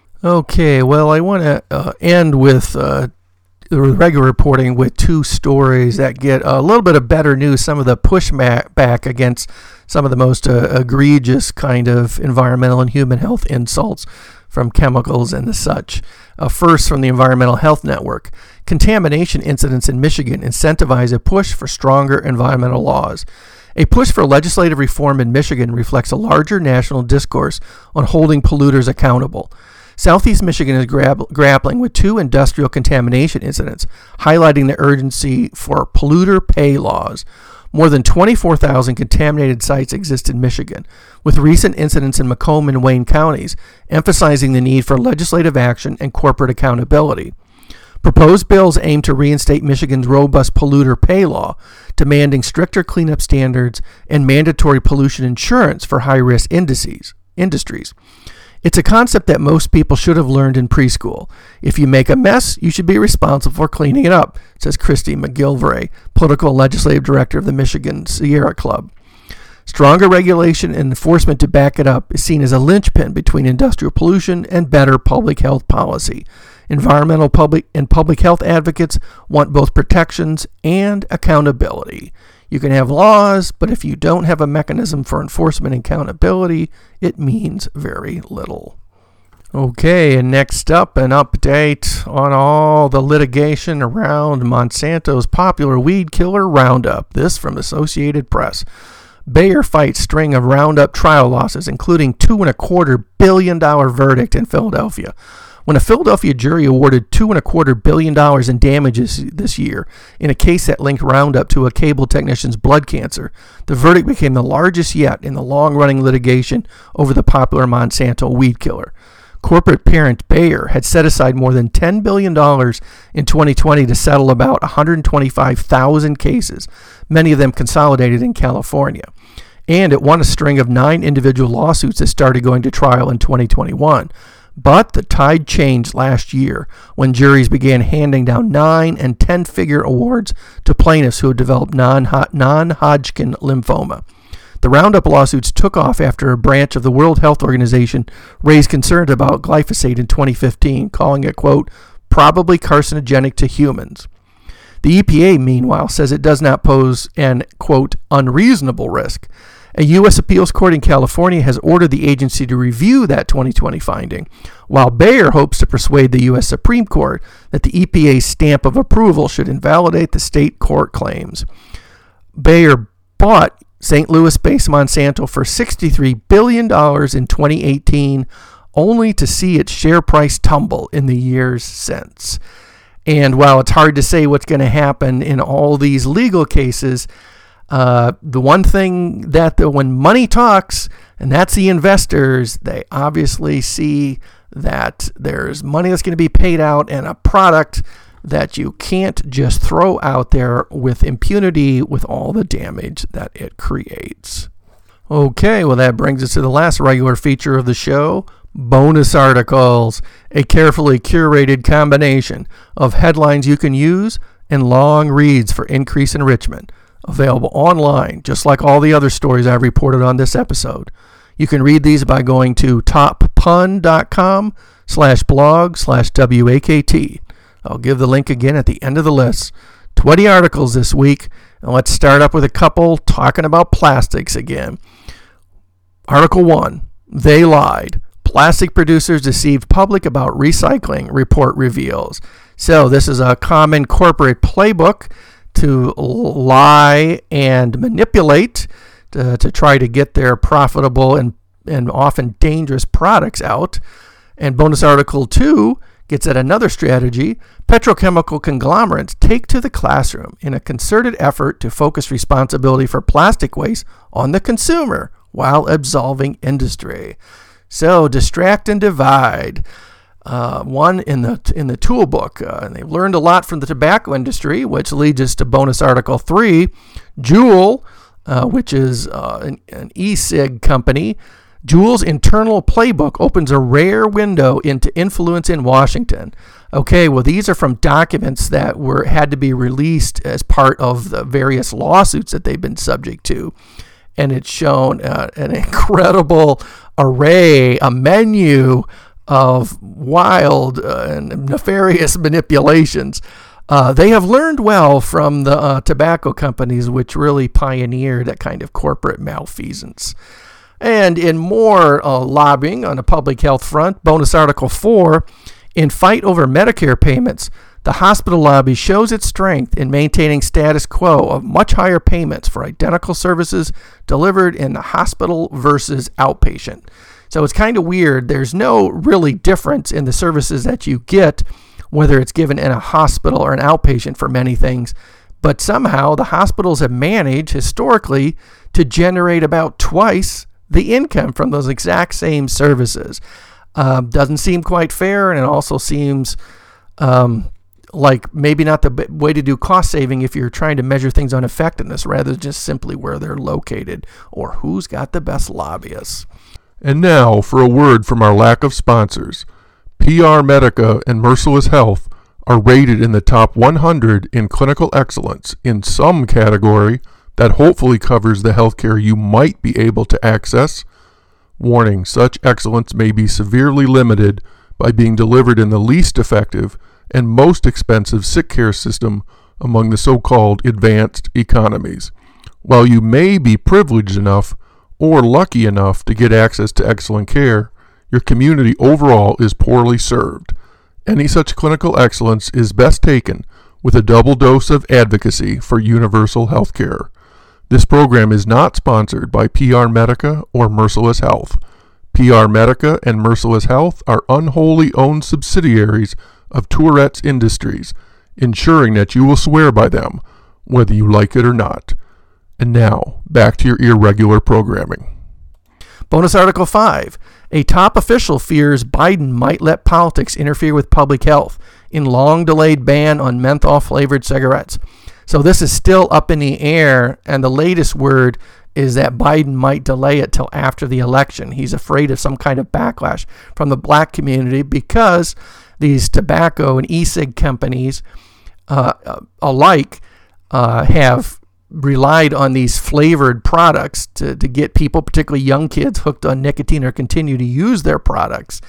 Okay, well, I want to uh, end with uh, regular reporting with two stories that get a little bit of better news, some of the pushback against some of the most uh, egregious kind of environmental and human health insults from chemicals and the such. Uh, first, from the Environmental Health Network, contamination incidents in Michigan incentivize a push for stronger environmental laws. A push for legislative reform in Michigan reflects a larger national discourse on holding polluters accountable. Southeast Michigan is grab- grappling with two industrial contamination incidents, highlighting the urgency for polluter pay laws. More than twenty-four thousand contaminated sites exist in Michigan, with recent incidents in Macomb and Wayne counties emphasizing the need for legislative action and corporate accountability. Proposed bills aim to reinstate Michigan's robust polluter pay law, demanding stricter cleanup standards and mandatory pollution insurance for high-risk indices, industries. It's a concept that most people should have learned in preschool. If you make a mess, you should be responsible for cleaning it up, says Christy McGilvray, political and legislative director of the Michigan Sierra Club. Stronger regulation and enforcement to back it up is seen as a linchpin between industrial pollution and better public health policy. Environmental public and public health advocates want both protections and accountability. You can have laws, but if you don't have a mechanism for enforcement and accountability, it means very little. Okay, and next up, an update on all the litigation around Monsanto's popular weed killer Roundup. This from Associated Press. Bayer fights string of Roundup trial losses, including two and a quarter billion dollar verdict in Philadelphia. When a Philadelphia jury awarded two and a quarter billion dollars in damages this year in a case that linked Roundup to a cable technician's blood cancer, the verdict became the largest yet in the long-running litigation over the popular Monsanto weed killer. Corporate parent Bayer had set aside more than ten billion dollars in twenty twenty to settle about one hundred twenty-five thousand cases, many of them consolidated in California. And it won a string of nine individual lawsuits that started going to trial in twenty twenty-one. But the tide changed last year when juries began handing down nine and ten-figure awards to plaintiffs who had developed non-Hodgkin lymphoma. The Roundup lawsuits took off after a branch of the World Health Organization raised concerns about glyphosate in twenty fifteen, calling it, quote, probably carcinogenic to humans. The E P A, meanwhile, says it does not pose an, quote, unreasonable risk. A U S appeals court in California has ordered the agency to review that twenty twenty finding, while Bayer hopes to persuade the U S Supreme Court that the E P A's stamp of approval should invalidate the state court claims. Bayer bought Saint Louis-based Monsanto for sixty-three billion dollars in twenty eighteen, only to see its share price tumble in the years since. And while it's hard to say what's going to happen in all these legal cases, uh, the one thing that the, when money talks, and that's the investors, they obviously see that there's money that's going to be paid out and a product that you can't just throw out there with impunity with all the damage that it creates. Okay, well that brings us to the last regular feature of the show, bonus articles, a carefully curated combination of headlines you can use and long reads for increased enrichment, available online, just like all the other stories I've reported on this episode. You can read these by going to toppun.com slash blog slash WAKT. I'll give the link again at the end of the list. twenty articles this week, and let's start up with a couple talking about plastics again. Article one, They Lied. Plastic producers deceived public about recycling, report reveals. So this is a common corporate playbook to lie and manipulate to, to try to get their profitable and, and often dangerous products out. And bonus article two gets at another strategy. Petrochemical conglomerates take to the classroom in a concerted effort to focus responsibility for plastic waste on the consumer while absolving industry. So distract and divide. Uh, one in the in the toolbook. Uh, and they've learned a lot from the tobacco industry, which leads us to bonus article three. Juul, uh, which is uh, an, an e-cig company. Juul's internal playbook opens a rare window into influence in Washington. Okay, well, these are from documents that were had to be released as part of the various lawsuits that they've been subject to. And it's shown uh, an incredible array, a menu of wild uh, and nefarious manipulations. Uh, they have learned well from the uh, tobacco companies, which really pioneered that kind of corporate malfeasance. And in more uh, lobbying on the public health front, bonus article four, in fight over Medicare payments, the hospital lobby shows its strength in maintaining status quo of much higher payments for identical services delivered in the hospital versus outpatient. So it's kind of weird. There's no really difference in the services that you get, whether it's given in a hospital or an outpatient for many things. But somehow the hospitals have managed historically to generate about twice the income from those exact same services. Um, doesn't seem quite fair, and it also seems um, like maybe not the way to do cost saving if you're trying to measure things on effectiveness rather than just simply where they're located or who's got the best lobbyists. And now for a word from our lack of sponsors. P R Medica and Merciless Health are rated in the top one hundred in clinical excellence in some category that hopefully covers the healthcare you might be able to access. Warning, such excellence may be severely limited by being delivered in the least effective and most expensive sick care system among the so-called advanced economies. While you may be privileged enough or lucky enough to get access to excellent care, your community overall is poorly served. Any such clinical excellence is best taken with a double dose of advocacy for universal health care. This program is not sponsored by P R Medica or Merciless Health. P R Medica and Merciless Health are unwholly owned subsidiaries of Tourette's Industries, ensuring that you will swear by them, whether you like it or not. And now, back to your irregular programming. Bonus Article five. A top official fears Biden might let politics interfere with public health in long-delayed ban on menthol-flavored cigarettes. So this is still up in the air, and the latest word is that Biden might delay it till after the election. He's afraid of some kind of backlash from the black community because these tobacco and e-cig companies uh, alike uh, have relied on these flavored products to, to get people, particularly young kids, hooked on nicotine or continue to use their products.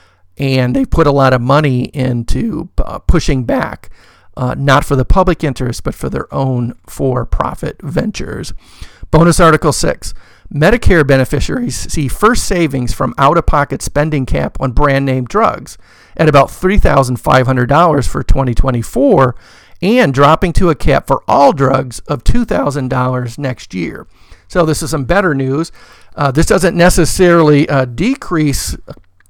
And they put a lot of money into uh, pushing back, uh, not for the public interest, but for their own for-profit ventures. Bonus Article six. Medicare beneficiaries see first savings from out-of-pocket spending cap on brand-name drugs at about three thousand five hundred dollars for twenty twenty-four, and dropping to a cap for all drugs of two thousand dollars next year. So this is some better news. Uh, this doesn't necessarily uh, decrease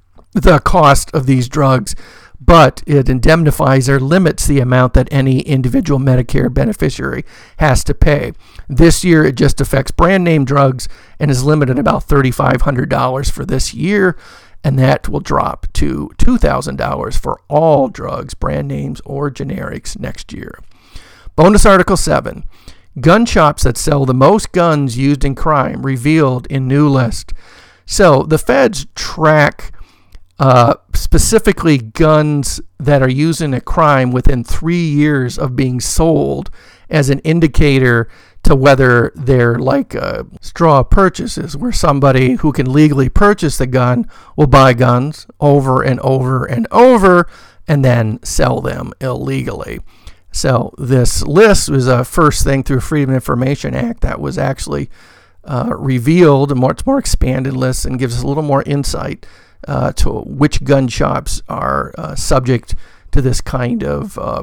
the cost of these drugs, but it indemnifies or limits the amount that any individual Medicare beneficiary has to pay. This year, it just affects brand name drugs and is limited about three thousand five hundred dollars for this year, and that will drop to two thousand dollars for all drugs, brand names or generics, next year. Bonus Article seven. Gun shops that sell the most guns used in crime revealed in new list. So the feds track Uh, specifically guns that are used in a crime within three years of being sold as an indicator to whether they're like uh, straw purchases, where somebody who can legally purchase the gun will buy guns over and over and over and then sell them illegally. So this list was a first thing through Freedom of Information Act that was actually uh, revealed, a much more expanded list, and gives us a little more insight Uh, to which gun shops are uh, subject to this kind of uh,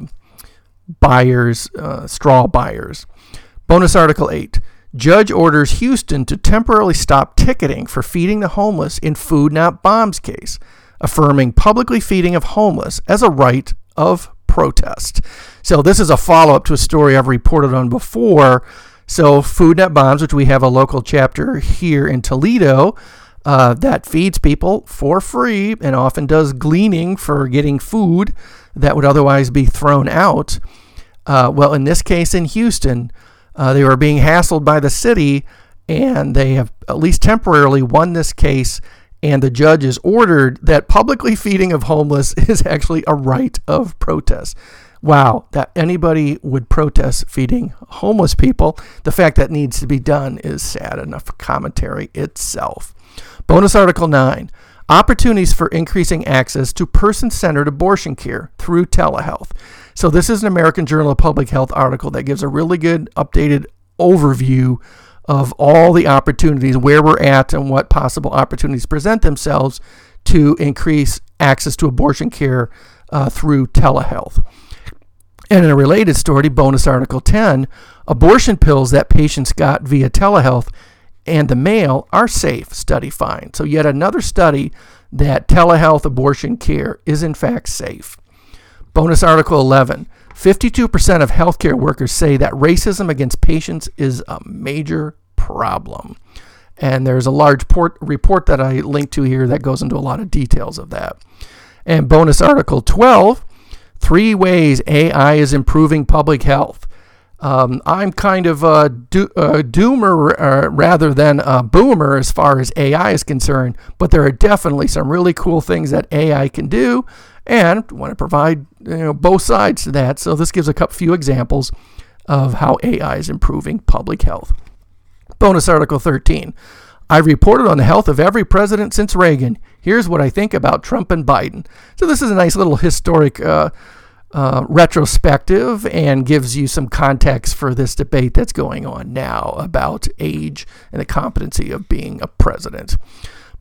buyers, uh, straw buyers. Bonus Article eight. Judge orders Houston to temporarily stop ticketing for feeding the homeless in Food Not Bombs case, affirming publicly feeding of homeless as a right of protest. So this is a follow-up to a story I've reported on before. So Food Not Bombs, which we have a local chapter here in Toledo, Uh, that feeds people for free and often does gleaning for getting food that would otherwise be thrown out. Uh, well, in this case in Houston, uh, they were being hassled by the city, and they have at least temporarily won this case, and the judge has ordered that publicly feeding of homeless is actually a right of protest. Wow, that anybody would protest feeding homeless people. The fact that needs to be done is sad enough commentary itself. Bonus Article nine. Opportunities for increasing access to person-centered abortion care through telehealth. So this is an American Journal of Public Health article that gives a really good updated overview of all the opportunities, where we're at, and what possible opportunities present themselves to increase access to abortion care uh, through telehealth. And in a related story, Bonus Article ten, abortion pills that patients got via telehealth and the mail are safe, study finds. So yet another study that telehealth abortion care is in fact safe. Bonus Article eleven. fifty-two percent of healthcare workers say that racism against patients is a major problem. And there's a large port, report that I linked to here that goes into a lot of details of that. And Bonus Article twelve. Three ways A I is improving public health. Um, I'm kind of a, do, a doomer uh, rather than a boomer as far as A I is concerned, but there are definitely some really cool things that A I can do, and I want to provide you know, both sides to that. So this gives a couple, few examples of how A I is improving public health. Bonus Article thirteen. I've reported on the health of every president since Reagan. Here's what I think about Trump and Biden. So this is a nice little historic uh, uh, retrospective and gives you some context for this debate that's going on now about age and the competency of being a president.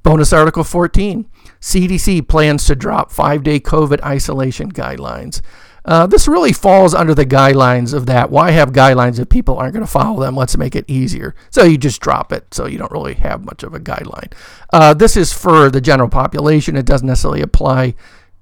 Bonus Article fourteen, C D C plans to drop five-day COVID isolation guidelines. Uh, this really falls under the guidelines of that. Why have guidelines if people aren't going to follow them? Let's make it easier. So you just drop it, so you don't really have much of a guideline. Uh, this is for the general population. It doesn't necessarily apply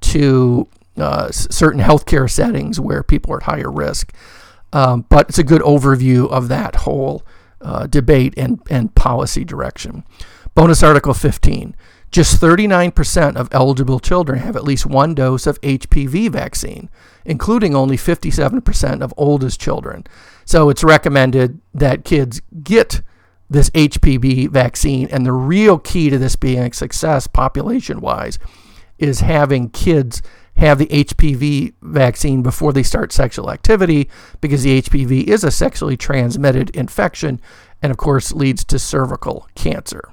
to uh, certain healthcare settings where people are at higher risk. Um, but it's a good overview of that whole uh, debate and, and policy direction. Bonus Article fifteen. Just thirty-nine percent of eligible children have at least one dose of H P V vaccine, including only fifty-seven percent of oldest children. So it's recommended that kids get this H P V vaccine, and the real key to this being a success population-wise is having kids have the H P V vaccine before they start sexual activity, because the H P V is a sexually transmitted infection and, of course, leads to cervical cancer.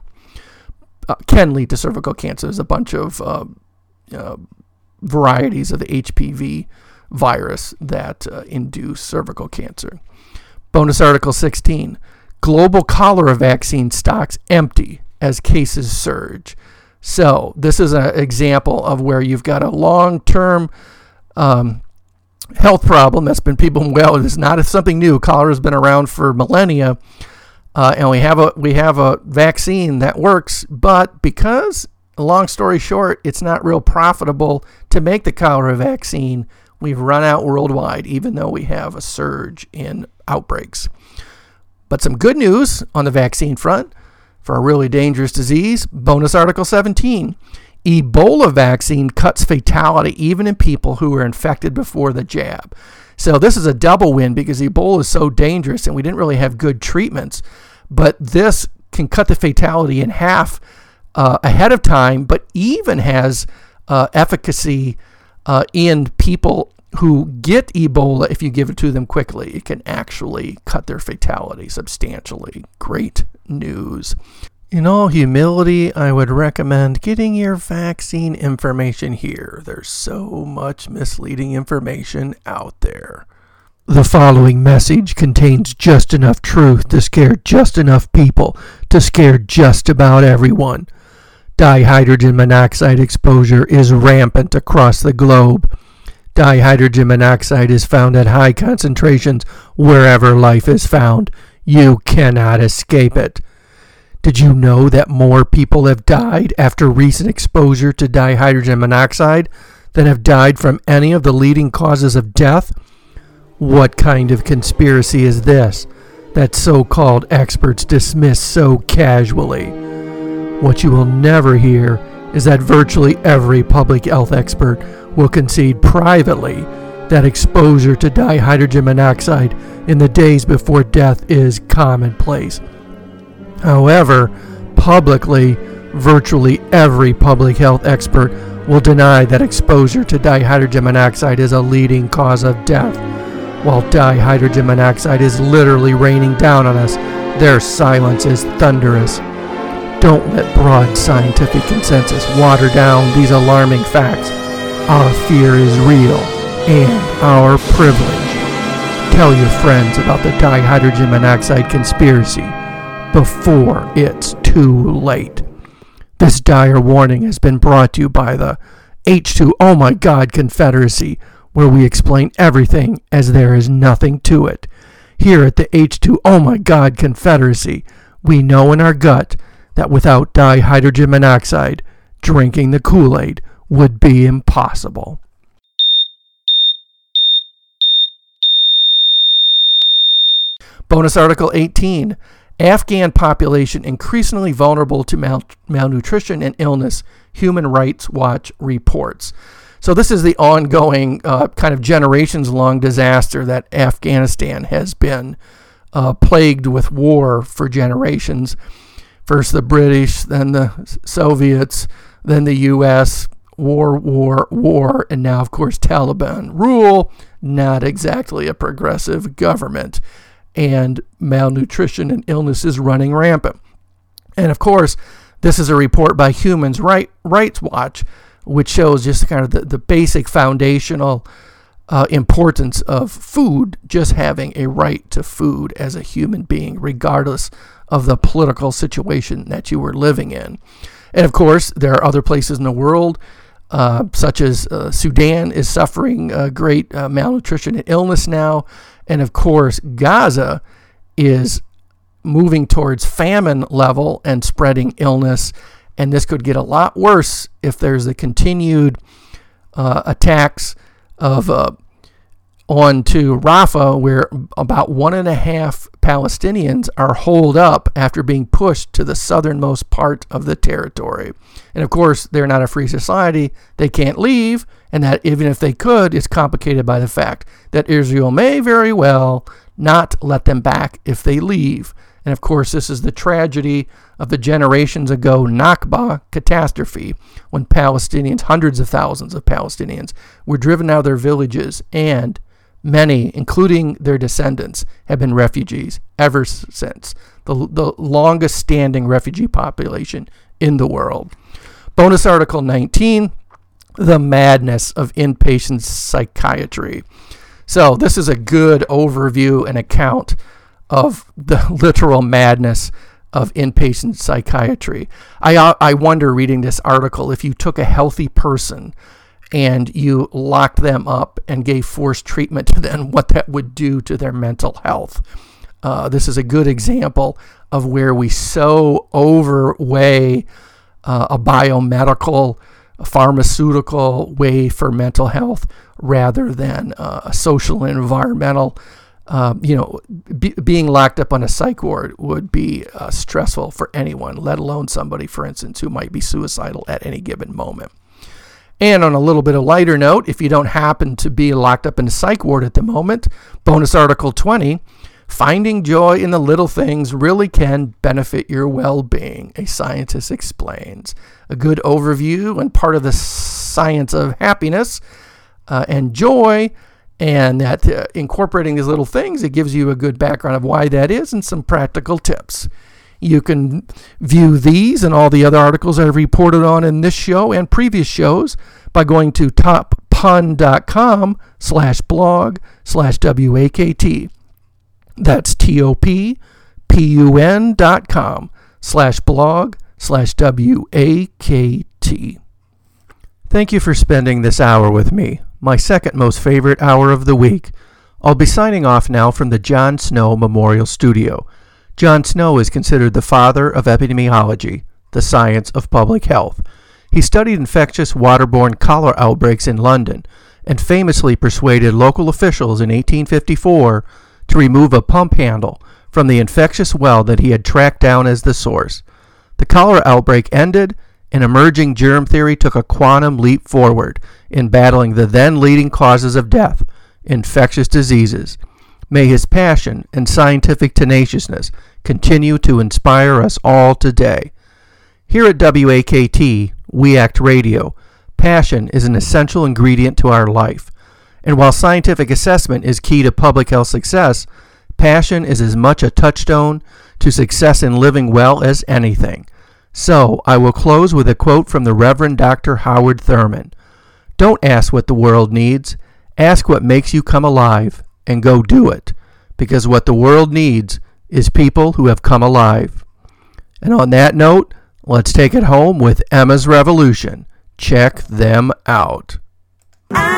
Uh, can lead to cervical cancer. There's a bunch of uh, uh, varieties of the H P V virus that uh, induce cervical cancer. Bonus Article sixteen. Global cholera vaccine stocks empty as cases surge. So this is an example of where you've got a long-term um, health problem that's been people, well, it's not something new. Cholera has been around for millennia. Uh, and we have a we have a vaccine that works, but because, long story short, it's not real profitable to make the cholera vaccine, we've run out worldwide, even though we have a surge in outbreaks. But some good news on the vaccine front for a really dangerous disease. Bonus Article seventeen. Ebola vaccine cuts fatality even in people who were infected before the jab. So this is a double win because Ebola is so dangerous and we didn't really have good treatments. But this can cut the fatality in half uh, ahead of time, but even has uh, efficacy uh, in people who get Ebola if you give it to them quickly. It can actually cut their fatality substantially. Great news. In all humility, I would recommend getting your vaccine information here. There's so much misleading information out there. The following message contains just enough truth to scare just enough people to scare just about everyone. Dihydrogen monoxide exposure is rampant across the globe. Dihydrogen monoxide is found at high concentrations wherever life is found. You cannot escape it. Did you know that more people have died after recent exposure to dihydrogen monoxide than have died from any of the leading causes of death? What kind of conspiracy is this that so-called experts dismiss so casually? What you will never hear is that virtually every public health expert will concede privately that exposure to dihydrogen monoxide in the days before death is commonplace. However, publicly, virtually every public health expert will deny that exposure to dihydrogen monoxide is a leading cause of death. While dihydrogen monoxide is literally raining down on us, their silence is thunderous. Don't let broad scientific consensus water down these alarming facts. Our fear is real and our privilege. Tell your friends about the dihydrogen monoxide conspiracy before it's too late. This dire warning has been brought to you by the H two Oh My God Confederacy, where we explain everything as there is nothing to it. Here at the H two Oh My God Confederacy, we know in our gut that without dihydrogen monoxide, drinking the Kool-Aid would be impossible. Bonus Article eighteen. Afghan population increasingly vulnerable to mal- malnutrition and illness, Human Rights Watch reports. So this is the ongoing uh, kind of generations-long disaster that Afghanistan has been uh, plagued with war for generations. First the British, then the Soviets, then the U S, war, war, war, and now, of course, Taliban rule. Not exactly a progressive government. And malnutrition and illness is running rampant. And, of course, this is a report by Human Rights Watch, which shows just kind of the, the basic foundational uh, importance of food, just having a right to food as a human being, regardless of the political situation that you were living in. And of course, there are other places in the world, uh, such as uh, Sudan is suffering uh, great uh, malnutrition and illness now. And of course, Gaza is moving towards famine level and spreading illness. And this could get a lot worse if there's a continued uh, attacks of uh, onto Rafah, where about one and a half Palestinians are holed up after being pushed to the southernmost part of the territory. And of course, they're not a free society. They can't leave. And that even if they could, it's complicated by the fact that Israel may very well not let them back if they leave. And of course, this is the tragedy of the generations ago Nakba catastrophe, when Palestinians, hundreds of thousands of Palestinians, were driven out of their villages, and many, including their descendants, have been refugees ever since. The, the longest standing refugee population in the world. Bonus Article nineteen, the madness of inpatient psychiatry. So this is a good overview and account of the literal madness of inpatient psychiatry. I, I wonder, reading this article, if you took a healthy person and you locked them up and gave forced treatment to them, what that would do to their mental health. Uh, this is a good example of where we so overweigh uh, a biomedical, a pharmaceutical way for mental health rather than uh, a social and environmental. Um, you know, be, being locked up on a psych ward would be uh, stressful for anyone, let alone somebody, for instance, who might be suicidal at any given moment. And on a little bit of lighter note, if you don't happen to be locked up in a psych ward at the moment, Bonus Article twenty, finding joy in the little things really can benefit your well-being, a scientist explains. A good overview and part of the science of happiness uh, and joy. And that uh, incorporating these little things, it gives you a good background of why that is and some practical tips. You can view these and all the other articles I've reported on in this show and previous shows by going to toppun.com slash blog slash W-A-K-T. That's T-O-P-P-U-N dot com slash blog slash W-A-K-T. Thank you for spending this hour with me, my second most favorite hour of the week. I'll be signing off now from the John Snow Memorial Studio. John Snow is considered the father of epidemiology, the science of public health. He studied infectious waterborne cholera outbreaks in London and famously persuaded local officials in eighteen fifty-four to remove a pump handle from the infectious well that he had tracked down as the source. The cholera outbreak ended, and emerging germ theory took a quantum leap forward in battling the then leading causes of death, infectious diseases. May his passion and scientific tenaciousness continue to inspire us all today. Here at W A K T, We Act Radio, passion is an essential ingredient to our life. And while scientific assessment is key to public health success, passion is as much a touchstone to success in living well as anything. So, I will close with a quote from the Reverend Doctor Howard Thurman. Don't ask what the world needs. Ask what makes you come alive, and go do it. Because what the world needs is people who have come alive. And on that note, let's take it home with Emma's Revolution. Check them out.